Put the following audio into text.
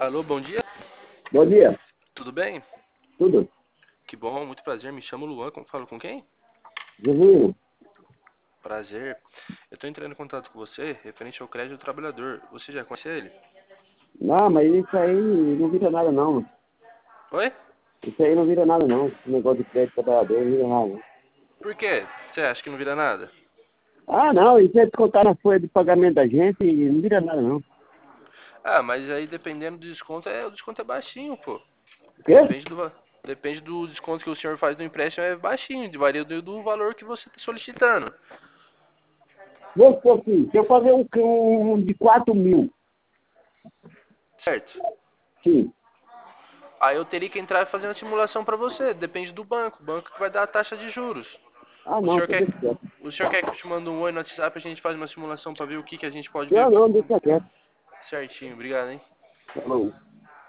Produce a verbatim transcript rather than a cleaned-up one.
Alô, bom dia. Bom dia, Tudo bem? tudo? Que bom, muito prazer. Me chamo Luan. Com- Falo com quem? Jesuíno? Prazer. Eu estou entrando em contato com você referente ao crédito do trabalhador. Você já conhece ele? Não, mas isso aí não vira nada não. Oi? Isso aí não vira nada não. Esse negócio de crédito trabalhador não vira nada não. Por quê? Você acha que não vira nada? Ah, não, isso é descontar na folha de pagamento da gente e não vira nada não. Ah, mas aí dependendo do desconto, é, o desconto é baixinho, pô. O quê? Depende do, va- depende do desconto que o senhor faz no empréstimo, é baixinho, varia do, do valor que você está solicitando. Vamos supor assim, se eu fazer um, um de quatro mil, Certo? sim. Aí eu teria que entrar e fazer uma simulação para você. Depende do banco. O banco que vai dar a taxa de juros. Ah, O não, senhor então quer, deixa quieto. o senhor quer que eu te mande um oi no WhatsApp e a gente faz uma simulação para ver o que, que a gente pode ver Não, não, deixa quieto. certinho. Obrigado, hein? Falou.